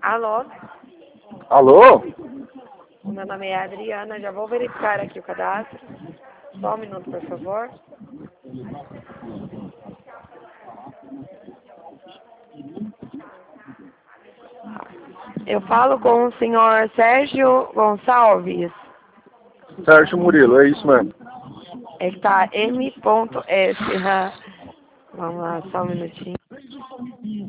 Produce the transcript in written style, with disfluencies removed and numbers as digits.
Alô? Alô? Meu nome é Adriana, já vou verificar aqui o cadastro. Só um minuto, por favor. Eu falo com o senhor Sérgio Gonçalves. Sérgio Murilo, é isso mesmo. É que tá M.S. Vamos lá, só um minutinho.